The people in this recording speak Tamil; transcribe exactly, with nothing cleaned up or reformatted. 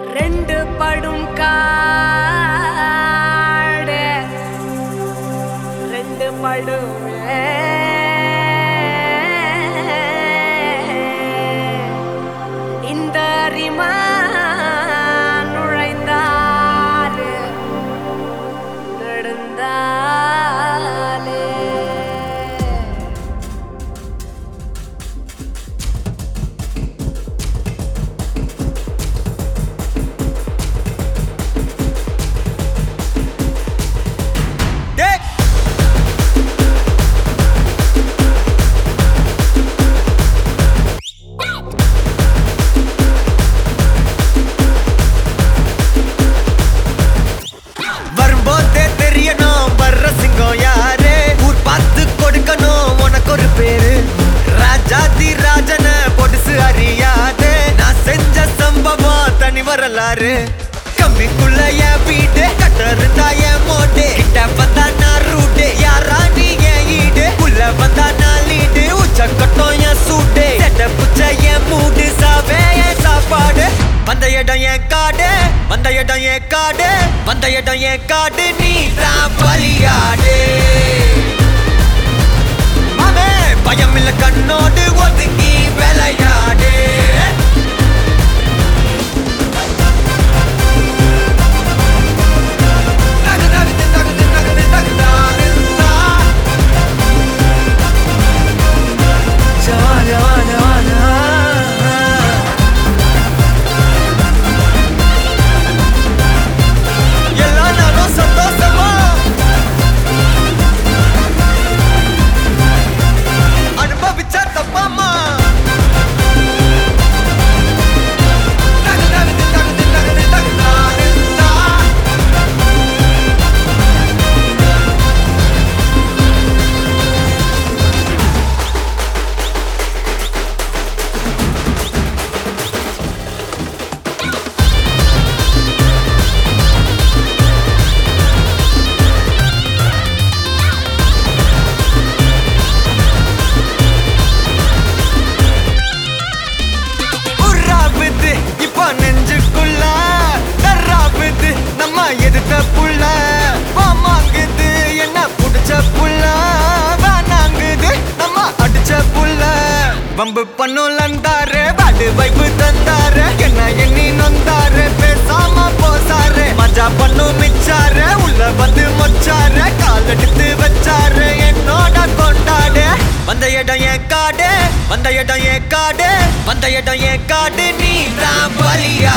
ரெண்டு படும் காடு ரெண்டு படுமே இந்த அரிமா நுழைந்தாலே நடந்தாலே வரலாறு கம்பிக்குள்ள என் வீடு கட்டருந்தா என் மோட்டு கிட்ட வந்தா நான் ரூட்டு யாரா நீ என் ஈடு உள்ள வந்தா நான் லீடு உச்ச கட்டம் என் சூட்டு செட்ட புச்ச என் மூடு சாவே என் சாப்பாடு வந்த இடம் என் காடு வந்த இடம் என் காடு வந்த இடம் என் காடு நீ தான் பலியாடு மாமே பயம் இல்ல கண்ணோடு ஒதுங்கி விளையாடு எதுத்த புள்ள வாமாங்குது என்ன புடிச்ச புள்ள வேணாங்குது நம்ம அடிச்ச புள்ள வம்பு பண்ணுலந்தாரு பாடு வைப்பு தந்தாரு என்ன எண்ணி நொந்தாரு பேசாம போசாரு மஜா பண்ணு மிச்சாரு உள்ள வந்து மொச்சாரு கால் எடுத்து வச்சாரு என்னோட கொண்டாடு வந்த இடம் என் காடு வந்த இடம் என் காடு வந்த இடம் என் காடு நீ தான் பலியா